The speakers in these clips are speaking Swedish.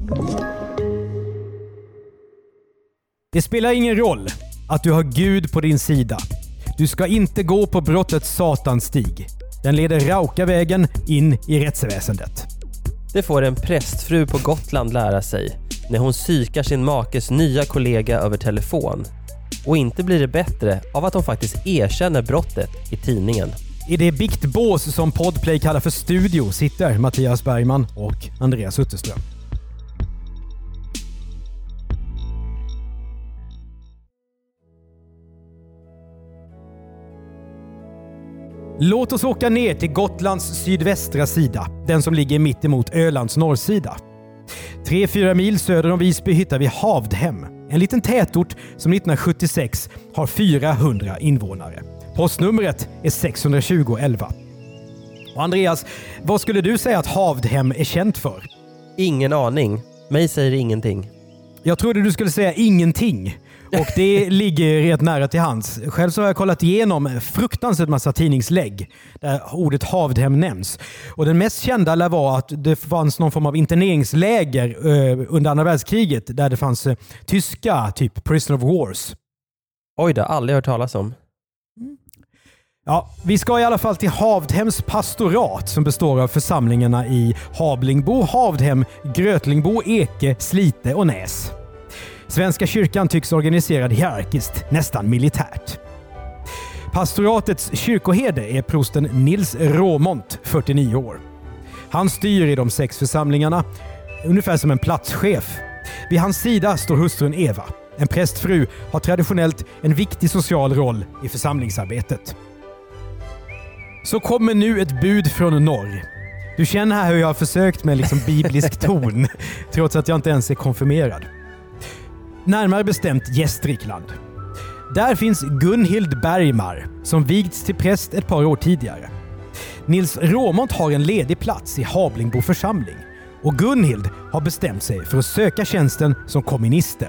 Det spelar ingen roll att du har Gud på din sida. Du ska inte gå på brottets satanstig. Den leder raka vägen in i rättsväsendet. Det får en prästfru på Gotland lära sig när hon psykar sin makes nya kollega över telefon. Och inte blir det bättre av att hon faktiskt erkänner brottet i tidningen. I det biktbås som Podplay kallar för studio sitter Mattias Bergman och Andreas Utterström. Låt oss åka ner till Gotlands sydvästra sida, den som ligger mitt emot Ölands norrsida. 3-4 mil söder om Visby hittar vi Havdhem, en liten tätort som 1976 har 400 invånare. Postnumret är 62011. Och Andreas, vad skulle du säga att Havdhem är känt för? Ingen aning. Mig säger ingenting. Jag trodde du skulle säga ingenting. Och det ligger rätt nära till hands. Själv så har jag kollat igenom fruktansvärt massa tidningslägg där ordet Havdhem nämns. Och den mest kända lär vara att det fanns någon form av interneringsläger under andra världskriget där det fanns tyska, typ prisoner of wars. Oj, det har aldrig hört talas om. Ja, vi ska i alla fall till Havdhems pastorat som består av församlingarna i Hablingbo, Havdhem, Grötlingbo, Eke, Slite och Näs. Svenska kyrkan tycks organiserad hierarkiskt, nästan militärt. Pastoratets kyrkoherde är prosten Nils Råmont, 49 år. Han styr i de 6 församlingarna, ungefär som en platschef. Vid hans sida står hustrun Eva. En prästfru har traditionellt en viktig social roll i församlingsarbetet. Så kommer nu ett bud från norr. Du känner här hur jag har försökt med liksom biblisk ton, trots att jag inte ens är konfirmerad. Närmare bestämt Gästrikland. Där finns Gunhild Bergmar som vigts till präst ett par år tidigare. Nils Råmont har en ledig plats i Hablingbo församling och Gunhild har bestämt sig för att söka tjänsten som komminister.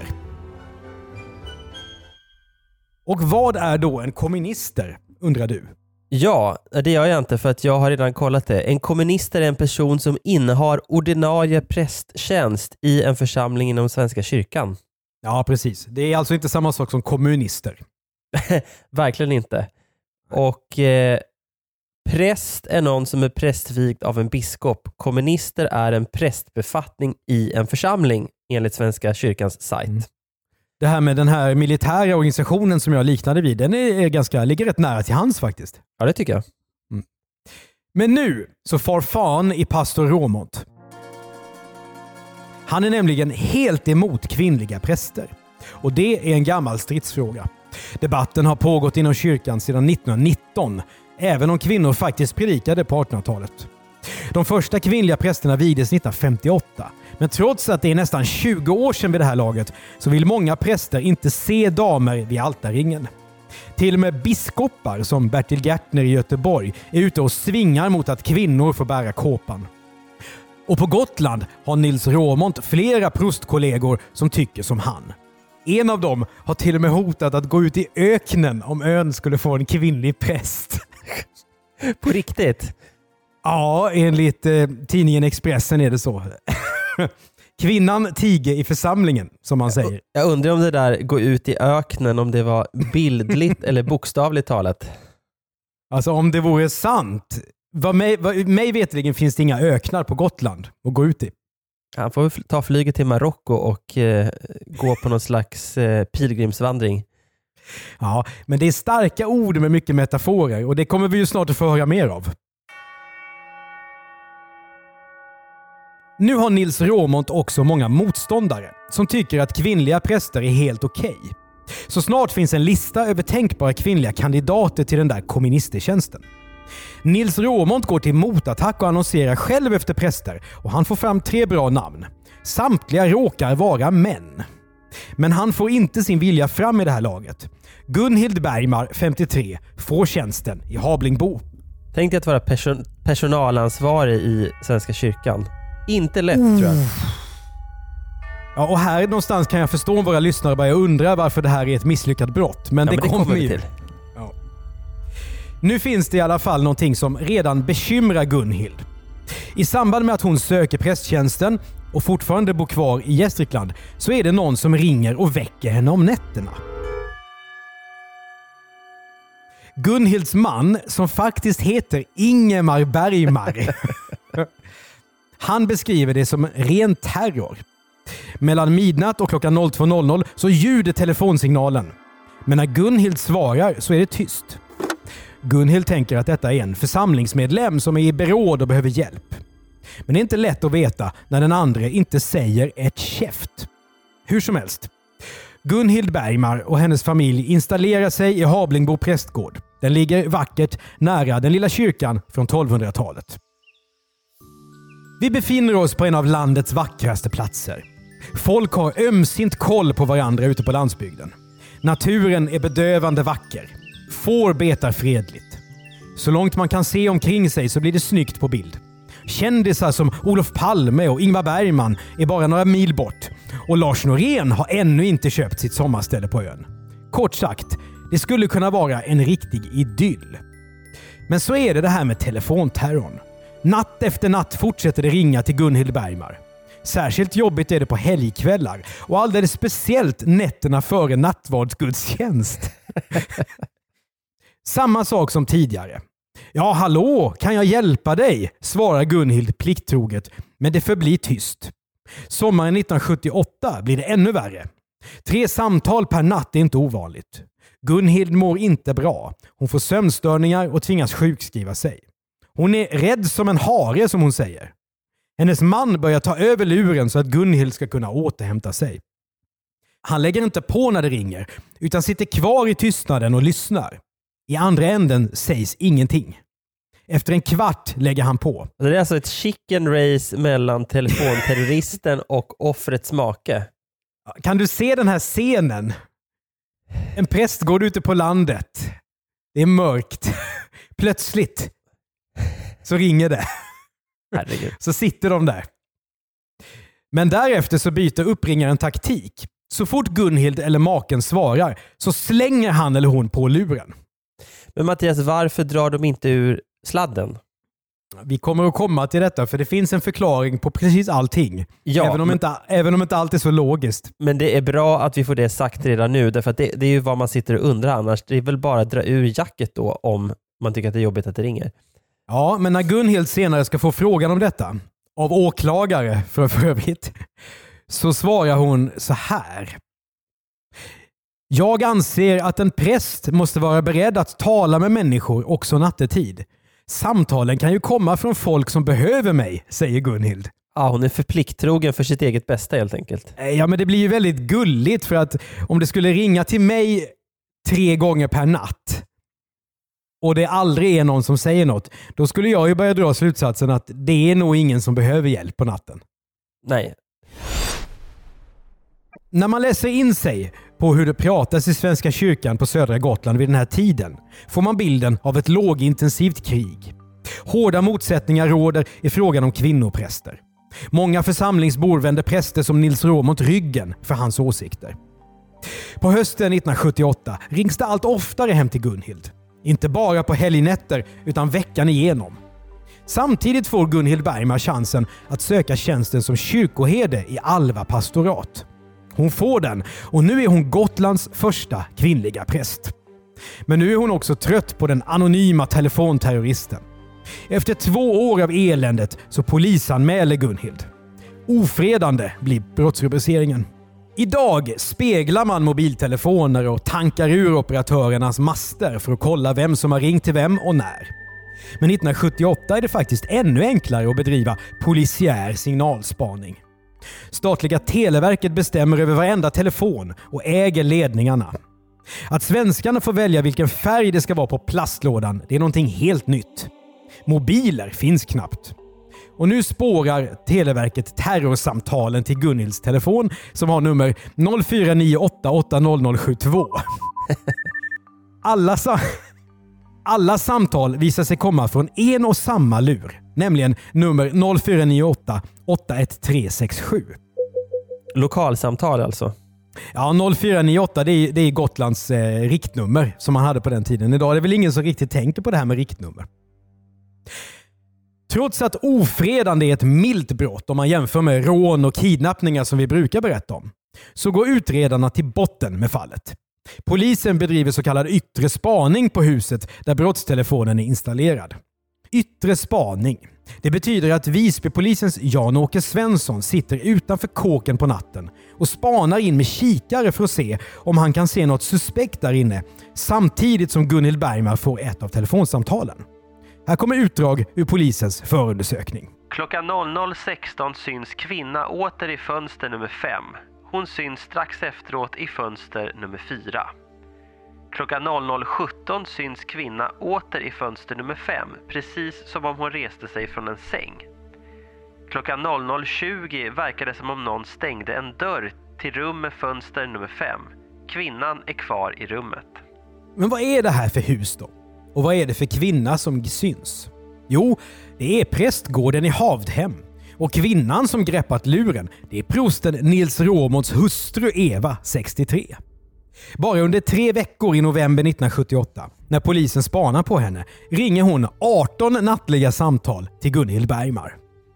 Och vad är då en komminister, undrar du? Ja, det gör jag inte för att jag har redan kollat det. En komminister är en person som innehar ordinarie prästtjänst i en församling inom Svenska kyrkan. Ja, precis. Det är alltså inte samma sak som kommunister. Verkligen inte. Och präst är någon som är prästvigd av en biskop. Komminister är en prästbefattning i en församling enligt Svenska kyrkans sajt. Det här med den här militära organisationen som jag liknade vid, den ligger rätt nära till hands faktiskt. Ja, det tycker jag. Men nu så far fan i pastor Råmont. Han är nämligen helt emot kvinnliga präster. Och det är en gammal stridsfråga. Debatten har pågått inom kyrkan sedan 1919, även om kvinnor faktiskt predikade på 1800-talet. De första kvinnliga prästerna vigdes 1958. Men trots att det är nästan 20 år sedan vid det här laget så vill många präster inte se damer vid altarringen. Till och med biskopar som Bertil Gärtner i Göteborg är ute och svingar mot att kvinnor får bära kåpan. Och på Gotland har Nils Råmont flera prostkollegor som tycker som han. En av dem har till och med hotat att gå ut i öknen om ön skulle få en kvinnlig präst. På riktigt? Ja, enligt tidningen Expressen är det så. Kvinnan tiger i församlingen, som man säger. Jag undrar om det där gå ut i öknen, om det var bildligt eller bokstavligt talat. Alltså om det vore sant. Mig vetligen finns det inga öknar på Gotland att gå ut i. Han får ta flyget till Marocko och gå på någon slags pilgrimsvandring. Ja, men det är starka ord med mycket metaforer och det kommer vi ju snart att få höra mer av. Nu har Nils Råmont också många motståndare som tycker att kvinnliga präster är helt okej. Så snart finns en lista över tänkbara kvinnliga kandidater till den där komministertjänsten. Nils Råmont går till motattack och annonserar själv efter präster och han får fram 3 bra namn. Samtliga råkar vara män. Men han får inte sin vilja fram i det här laget. Gunhild Bergmar, 53, får tjänsten i Hablingbo. Tänk dig att vara personalansvarig i Svenska kyrkan. Inte lätt tror jag. Ja, och här någonstans kan jag förstå våra lyssnare börjar undra varför det här är ett misslyckat brott. Men det kommer vi till. Ja. Nu finns det i alla fall någonting som redan bekymrar Gunhild. I samband med att hon söker prästtjänsten och fortfarande bor kvar i Gästrikland, så är det någon som ringer och väcker henne om nätterna. Gunhilds man, som faktiskt heter Ingemar Bergmar, han beskriver det som ren terror. Mellan midnatt och klockan 02.00 så ljuder telefonsignalen. Men när Gunhild svarar så är det tyst. Gunhild tänker att detta är en församlingsmedlem som är i beråd och behöver hjälp. Men det är inte lätt att veta när den andra inte säger ett käft. Hur som helst. Gunhild Bergmar och hennes familj installerar sig i Hablingbo prästgård. Den ligger vackert nära den lilla kyrkan från 1200-talet. Vi befinner oss på en av landets vackraste platser. Folk har ömsint koll på varandra ute på landsbygden. Naturen är bedövande vacker. Får betar fredligt. Så långt man kan se omkring sig så blir det snyggt på bild. Kändisar som Olof Palme och Ingmar Bergman är bara några mil bort. Och Lars Norén har ännu inte köpt sitt sommarställe på ön. Kort sagt, det skulle kunna vara en riktig idyll. Men så är det här med telefonterrorn. Natt efter natt fortsätter det ringa till Gunhild Bergmar. Särskilt jobbigt är det på helgkvällar och alldeles speciellt nätterna före nattvardsgudstjänst. Samma sak som tidigare. Ja, hallå, kan jag hjälpa dig? Svarar Gunhild plikttroget, men det förblir tyst. Sommaren 1978 blir det ännu värre. 3 samtal per natt är inte ovanligt. Gunhild mår inte bra. Hon får sömnstörningar och tvingas sjukskriva sig. Hon är rädd som en hare, som hon säger. Hennes man börjar ta över luren så att Gunhild ska kunna återhämta sig. Han lägger inte på när det ringer, utan sitter kvar i tystnaden och lyssnar. I andra änden sägs ingenting. Efter en kvart lägger han på. Det är alltså ett chicken race mellan telefonterroristen och offrets make. Kan du se den här scenen? En präst går ute på landet. Det är mörkt. Plötsligt så ringer det. Herregud. Så sitter de där. Men därefter så byter uppringaren taktik. Så fort Gunhild eller maken svarar så slänger han eller hon på luren. Men Mattias, varför drar de inte ur sladden? Vi kommer att komma till detta, för det finns en förklaring på precis allting. Ja, även om inte allt är så logiskt. Men det är bra att vi får det sagt redan nu, därför att det är ju vad man sitter och undrar annars. Det är väl bara att dra ur jacket då om man tycker att det är jobbigt att det ringer. Ja, men när Gunhild senare ska få frågan om detta, av åklagare för övrigt, så svarar hon så här. Jag anser att en präst måste vara beredd att tala med människor också nattetid. Samtalen kan ju komma från folk som behöver mig, säger Gunhild. Ja, hon är förplikttrogen för sitt eget bästa helt enkelt. Ja, men det blir ju väldigt gulligt, för att om det skulle ringa till mig 3 gånger per natt och det aldrig är någon som säger något, då skulle jag ju börja dra slutsatsen att det är nog ingen som behöver hjälp på natten. Nej. När man läser in sig på hur det pratas i Svenska kyrkan på södra Gotland vid den här tiden får man bilden av ett lågintensivt krig. Hårda motsättningar råder i frågan om kvinnopräster. Många församlingsbor vänder präster som Nils Råmont ryggen för hans åsikter. På hösten 1978 rings det allt oftare hem till Gunhild. Inte bara på helgnätter utan veckan igenom. Samtidigt får Gunhild Bergmar chansen att söka tjänsten som kyrkoherde i Alva pastorat. Hon får den och nu är hon Gotlands första kvinnliga präst. Men nu är hon också trött på den anonyma telefonterroristen. Efter 2 år av eländet så polisanmäler Gunhild. Ofredande blir brottsrubriceringen. Idag speglar man mobiltelefoner och tankar ur operatörernas master för att kolla vem som har ringt till vem och när. Men 1978 är det faktiskt ännu enklare att bedriva polisiär signalspaning. Statliga Televerket bestämmer över varenda telefon och äger ledningarna. Att svenskarna får välja vilken färg det ska vara på plastlådan, det är någonting helt nytt. Mobiler finns knappt. Och nu spårar Televerket terrorsamtalen till Gunhilds telefon som har nummer 0498800072. Alla samtal visar sig komma från en och samma lur, nämligen nummer 04988137. Lokalsamtal alltså? Ja, 0498 det är Gotlands riktnummer som man hade på den tiden. Idag är det väl ingen som riktigt tänker på det här med riktnummer. Trots att ofredande är ett milt brott om man jämför med rån och kidnappningar som vi brukar berätta om, så går utredarna till botten med fallet. Polisen bedriver så kallad yttre spaning på huset där brottstelefonen är installerad. Yttre spaning. Det betyder att Visbypolisens Jan-Åke Svensson sitter utanför kåken på natten och spanar in med kikare för att se om han kan se något suspekt där inne, samtidigt som Gunhild Bergmar får ett av telefonsamtalen. Här kommer utdrag ur polisens förundersökning. Klockan 00.16 syns kvinna åter i fönster nummer 5. Hon syns strax efteråt i fönster nummer 4. Klockan 00.17 syns kvinna åter i fönster nummer 5, precis som om hon reste sig från en säng. Klockan 00.20 verkar det som om någon stängde en dörr till rum med fönster nummer 5. Kvinnan är kvar i rummet. Men vad är det här för hus då? Och vad är det för kvinna som syns? Jo, det är prästgården i Havdhem. Och kvinnan som greppat luren, det är prosten Nils Råmonts hustru Eva, 63. Bara under 3 veckor i november 1978, när polisen spanar på henne, ringer hon 18 nattliga samtal till Gunhild Bergmar.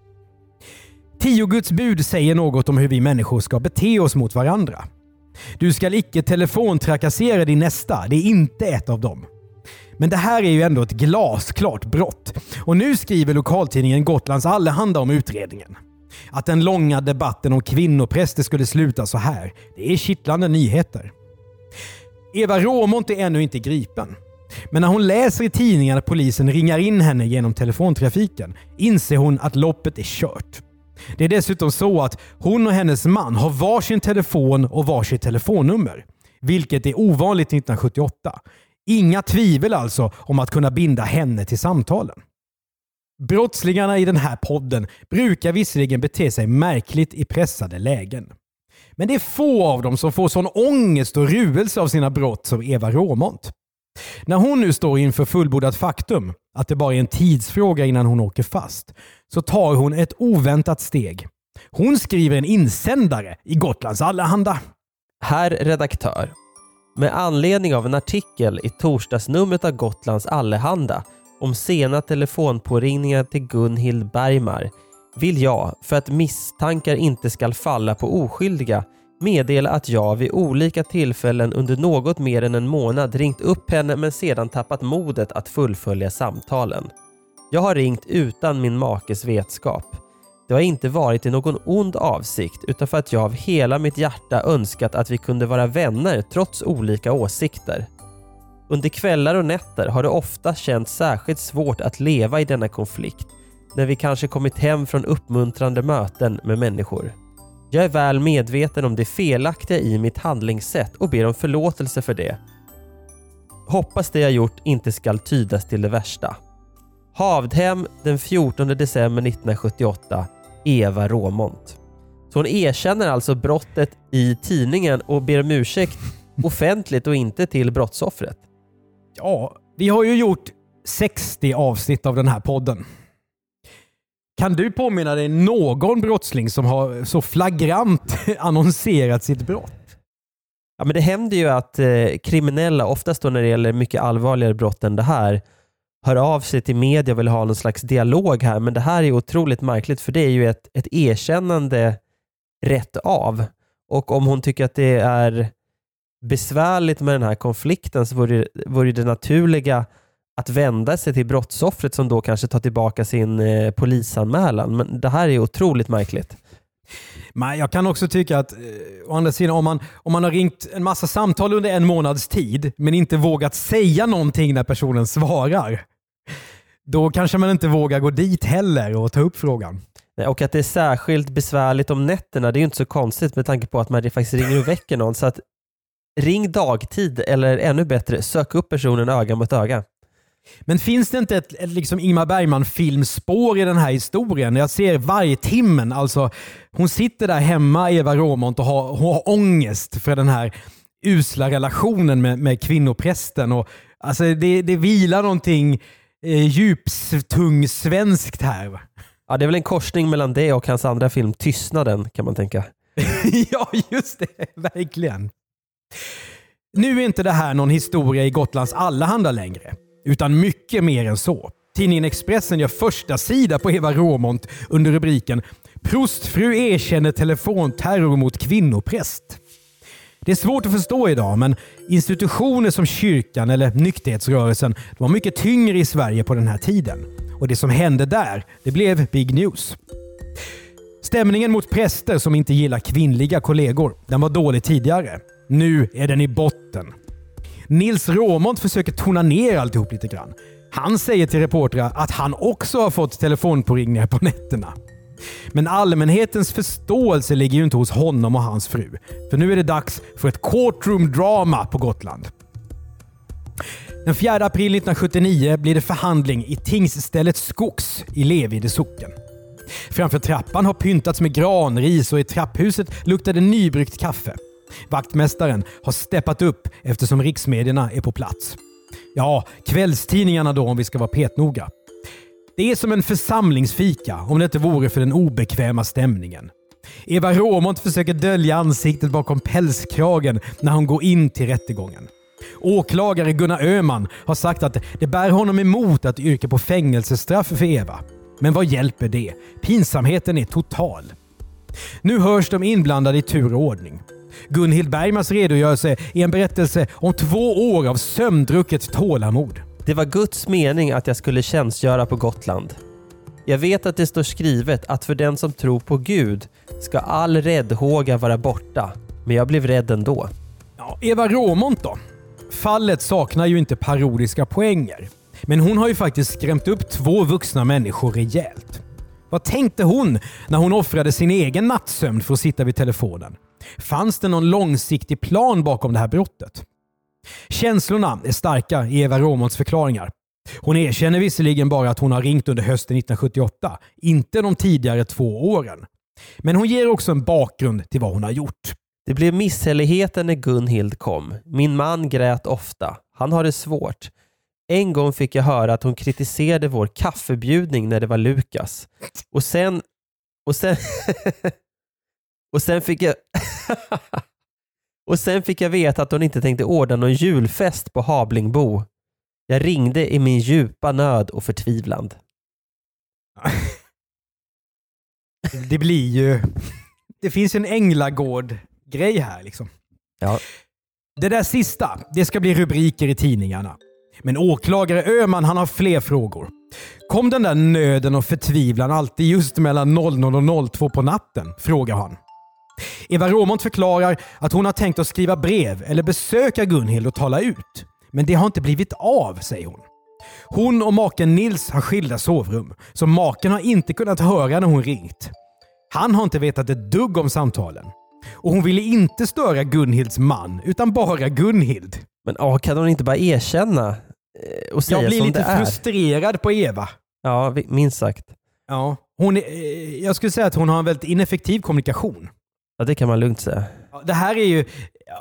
10 Guds bud säger något om hur vi människor ska bete oss mot varandra. Du ska icke telefontrakassera din nästa, det är inte ett av dem. Men det här är ju ändå ett glasklart brott. Och nu skriver lokaltidningen Gotlands Allehanda om utredningen. Att den långa debatten om kvinnopräster skulle sluta så här, det är kittlande nyheter. Eva Råmont är ännu inte gripen. Men när hon läser i tidningen att polisen ringar in henne genom telefontrafiken inser hon att loppet är kört. Det är dessutom så att hon och hennes man har varsin telefon och varsitt telefonnummer. Vilket är ovanligt 1978. Inga tvivel alltså om att kunna binda henne till samtalen. Brottslingarna i den här podden brukar visserligen bete sig märkligt i pressade lägen. Men det är få av dem som får sån ångest och ruelse av sina brott som Eva Råmont. När hon nu står inför fullbordat faktum, att det bara är en tidsfråga innan hon åker fast, så tar hon ett oväntat steg. Hon skriver en insändare i Gotlands Allehanda. Herr redaktör, med anledning av en artikel i torsdagsnumret av Gotlands Allehanda om sena telefonpåringningar till Gunhild Bergmar vill jag, för att misstankar inte ska falla på oskyldiga, meddela att jag vid olika tillfällen under något mer än en månad ringt upp henne men sedan tappat modet att fullfölja samtalen. Jag har ringt utan min makes vetskap. Det har inte varit i någon ond avsikt utan för att jag av hela mitt hjärta önskat att vi kunde vara vänner trots olika åsikter. Under kvällar och nätter har det ofta känts särskilt svårt att leva i denna konflikt när vi kanske kommit hem från uppmuntrande möten med människor. Jag är väl medveten om det felaktiga i mitt handlingssätt och ber om förlåtelse för det. Hoppas det jag gjort inte skall tydas till det värsta. Havdhem den 14 december 1978, Eva Råmont. Så hon erkänner alltså brottet i tidningen och ber om ursäkt offentligt och inte till brottsoffret. Ja, vi har ju gjort 60 avsnitt av den här podden. Kan du påminna dig någon brottsling som har så flagrant annonserat sitt brott? Ja, men det händer ju att kriminella, oftast då när det gäller mycket allvarligare brott än det här, hör av sig till media och vill ha någon slags dialog här. Men det här är otroligt märkligt för det är ju ett erkännande rätt av. Och om hon tycker att det är besvärligt med den här konflikten så vore det naturliga att vända sig till brottsoffret som då kanske tar tillbaka sin polisanmälan. Men det här är otroligt märkligt. Men jag kan också tycka att å andra sidan, om man har ringt en massa samtal under en månads tid men inte vågat säga någonting när personen svarar, då kanske man inte vågar gå dit heller och ta upp frågan. Och att det är särskilt besvärligt om nätterna, det är ju inte så konstigt med tanke på att man faktiskt ringer och väcker någon. Så att ring dagtid eller ännu bättre, sök upp personen öga mot öga. Men finns det inte ett liksom Ingmar Bergman-filmspår i den här historien? Jag ser varje timmen, alltså hon sitter där hemma, Eva Råmont, och har ångest för den här usla relationen med kvinnoprästen. Och, alltså, det vilar någonting djuptung svenskt här. Ja, det är väl en korsning mellan det och hans andra film Tystnaden, kan man tänka. Ja, just det. Verkligen. Nu är inte det här någon historia i Gotlands Allehanda längre, utan mycket mer än så. Tidningen Expressen gör första sida på Eva Råmont under rubriken "Prostfru erkänner telefonterror mot kvinnopräst". Det är svårt att förstå idag, men institutioner som kyrkan eller nykterhetsrörelsen var mycket tyngre i Sverige på den här tiden. Och det som hände där, det blev big news. Stämningen mot präster som inte gillar kvinnliga kollegor, den var dålig tidigare. Nu är den i botten. Nils Råmont försöker tona ner alltihop lite grann. Han säger till reportrar att han också har fått telefonpåringningar på nätterna. Men allmänhetens förståelse ligger ju inte hos honom och hans fru. För nu är det dags för ett courtroom-drama på Gotland. Den 4 april 1979 blir det förhandling i tingsstället Skogs i Levide socken. Framför trappan har pyntats med granris och i trapphuset luktar det nybryggt kaffe. Vaktmästaren har steppat upp eftersom riksmedierna är på plats. Ja, kvällstidningarna då om vi ska vara petnoga. Det är som en församlingsfika om det inte vore för den obekväma stämningen. Eva Råmont försöker dölja ansiktet bakom pälskragen när hon går in till rättegången. Åklagare Gunnar Öhman har sagt att det bär honom emot att yrka på fängelsestraff för Eva. Men vad hjälper det? Pinsamheten är total. Nu hörs de inblandade i tur och ordning. Gunhild Bergmans redogörelse är en berättelse om 2 år av sömndrucket tålamod. Det var Guds mening att jag skulle tjänstgöra på Gotland. Jag vet att det står skrivet att för den som tror på Gud ska all räddhåga vara borta. Men jag blev rädd ändå. Ja, Eva Råmont då? Fallet saknar ju inte parodiska poänger. Men hon har ju faktiskt skrämt upp 2 vuxna människor rejält. Vad tänkte hon när hon offrade sin egen nattsömn för att sitta vid telefonen? Fanns det någon långsiktig plan bakom det här brottet? Känslorna är starka i Eva Råmonts förklaringar. Hon erkänner visserligen bara att hon har ringt under hösten 1978, inte de tidigare 2 åren. Men hon ger också en bakgrund till vad hon har gjort. Det blev misshälligheter när Gunhild kom. Min man grät ofta. Han har det svårt. En gång fick jag höra att hon kritiserade vår kaffebjudning när det var Lukas. Och sen fick jag och sen fick jag veta att hon inte tänkte ordna någon julfest på Hablingbo. Jag ringde i min djupa nöd och förtvivlan. Det blir ju... Det finns en Änglagård-grej här liksom. Ja. Det där sista, det ska bli rubriker i tidningarna. Men åklagare Öhman, han har fler frågor. Kom den där nöden och förtvivlan alltid just mellan 00 och 02 på natten? Frågar han. Eva Råmont förklarar att hon har tänkt att skriva brev eller besöka Gunhild och tala ut. Men det har inte blivit av, säger hon. Hon och maken Nils har skilda sovrum, så maken har inte kunnat höra när hon ringt. Han har inte vetat ett dugg om samtalen. Och hon ville inte störa Gunhilds man, utan bara Gunhild. Men kan hon inte bara erkänna och säga som det är? Jag blir lite frustrerad på Eva. Ja, minst sagt. Ja, jag skulle säga att hon har en väldigt ineffektiv kommunikation. Ja, det kan man lugnt säga. Det här är ju...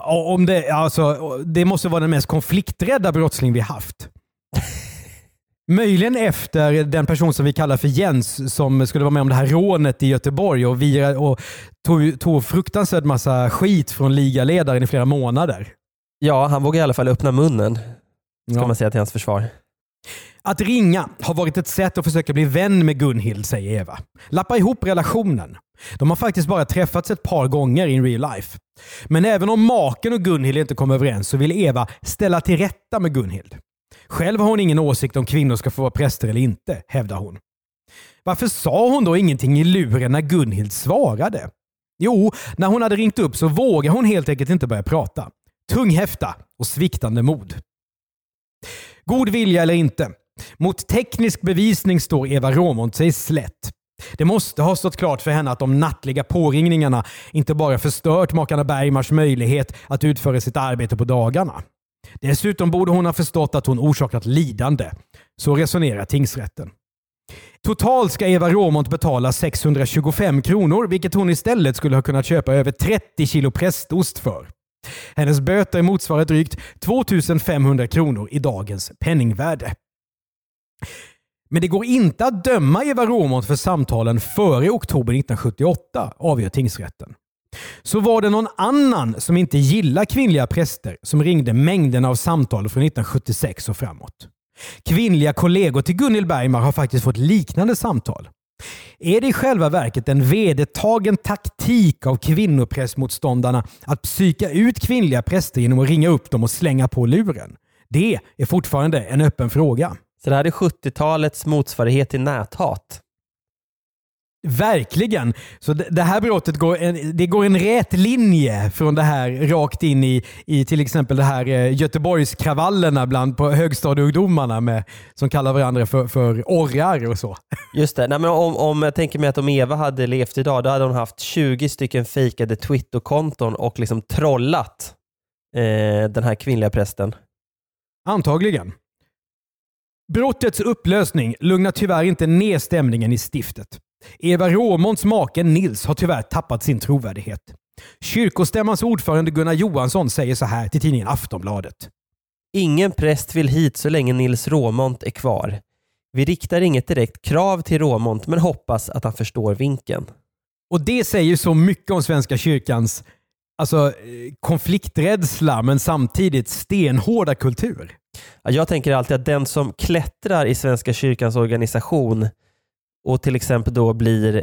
det måste vara den mest konflikträdda brottsling vi haft. Möjligen efter den person som vi kallar för Jens som skulle vara med om det här rånet i Göteborg och tog fruktansvärt massa skit från ligaledaren i flera månader. Ja, han vågar i alla fall öppna munnen. Ska man säga till hans försvar. Att ringa har varit ett sätt att försöka bli vän med Gunhild, säger Eva. Lappa ihop relationen. De har faktiskt bara träffats ett par gånger in real life. Men även om maken och Gunhild inte kom överens så vill Eva ställa till rätta med Gunhild. Själv har hon ingen åsikt om kvinnor ska få vara präster eller inte, hävdar hon. Varför sa hon då ingenting i luren när Gunhild svarade? Jo, när hon hade ringt upp så vågade hon helt enkelt inte börja prata. Tunghäfta och sviktande mod. God vilja eller inte. Mot teknisk bevisning står Eva Råmont sig slätt. Det måste ha stått klart för henne att de nattliga påringningarna inte bara förstört makarna Bergmars möjlighet att utföra sitt arbete på dagarna. Dessutom borde hon ha förstått att hon orsakat lidande. Så resonerar tingsrätten. Totalt ska Eva Råmont betala 625 kronor, vilket hon istället skulle ha kunnat köpa över 30 kilo prästost för. Hennes böter motsvarar drygt 2500 kronor i dagens penningvärde. Men det går inte att döma Eva Råmont för samtalen före oktober 1978, avgör tingsrätten. Så var det någon annan som inte gillar kvinnliga präster som ringde mängden av samtal från 1976 och framåt. Kvinnliga kollegor till Gunhild Bergmar har faktiskt fått liknande samtal. Är det i själva verket en vedertagen taktik av kvinnoprästmotståndarna att psyka ut kvinnliga präster genom att ringa upp dem och slänga på luren? Det är fortfarande en öppen fråga. Så det här är 70-talets motsvarighet till näthat. Verkligen. Så det här brottet går en rät linje från det här rakt in i till exempel det här Göteborgskravallerna bland på högstadieungdomarna som kallar varandra för orrar och så. Just det. Nej, men om jag tänker mig att om Eva hade levt idag, då hade hon haft 20 stycken fejkade Twitter-konton och liksom trollat den här kvinnliga prästen. Antagligen. Brottets upplösning lugnar tyvärr inte ner stämningen i stiftet. Eva Råmonts make Nils har tyvärr tappat sin trovärdighet. Kyrkostämmans ordförande Gunnar Johansson säger så här till tidningen Aftonbladet. Ingen präst vill hit så länge Nils Råmont är kvar. Vi riktar inget direkt krav till Råmont men hoppas att han förstår vinkeln. Och det säger så mycket om Svenska kyrkans konflikträdsla men samtidigt stenhårda kultur. Jag tänker alltid att den som klättrar i Svenska kyrkans organisation och till exempel då blir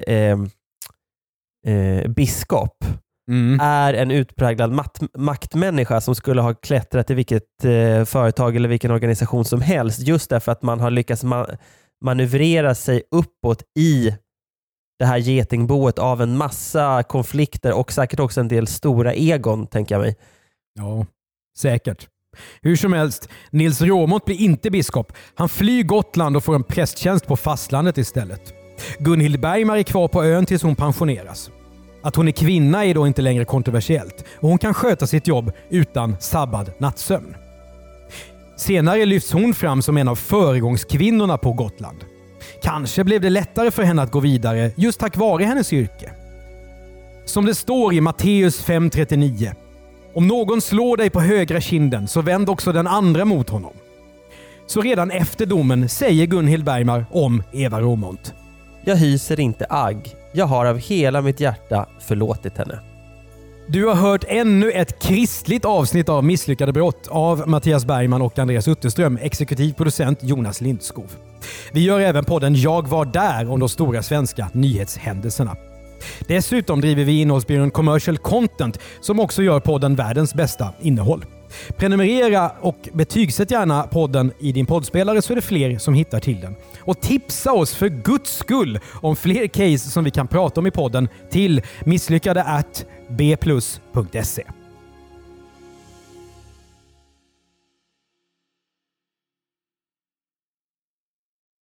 biskop är en utpräglad maktmänniska som skulle ha klättrat i vilket företag eller vilken organisation som helst just därför att man har lyckats manövrera sig uppåt i det här getingboet av en massa konflikter och säkert också en del stora egon, tänker jag mig. Ja, säkert. Hur som helst, Nils Råmont blir inte biskop. Han flyr Gotland och får en prästtjänst på fastlandet istället. Gunhild Bergmar är kvar på ön tills hon pensioneras. Att hon är kvinna är då inte längre kontroversiellt och hon kan sköta sitt jobb utan sabbad nattsömn. Senare lyfts hon fram som en av föregångskvinnorna på Gotland. Kanske blev det lättare för henne att gå vidare just tack vare hennes yrke. Som det står i Matteus 5:39. Om någon slår dig på högra kinden så vänd också den andra mot honom. Så redan efter domen säger Gunhild Bergmar om Eva Råmont. Jag hyser inte agg. Jag har av hela mitt hjärta förlåtit henne. Du har hört ännu ett kristligt avsnitt av Misslyckade brott av Mattias Bergman och Andreas Utterström, exekutiv producent Jonas Lindskov. Vi gör även podden Jag var där om de stora svenska nyhetshändelserna. Dessutom driver vi innehållsbyrån Commercial Content som också gör podden Världens bästa innehåll. Prenumerera och betygsätt gärna podden i din poddspelare så är det fler som hittar till den. Och tipsa oss för Guds skull om fler case som vi kan prata om i podden till misslyckade@bplus.se.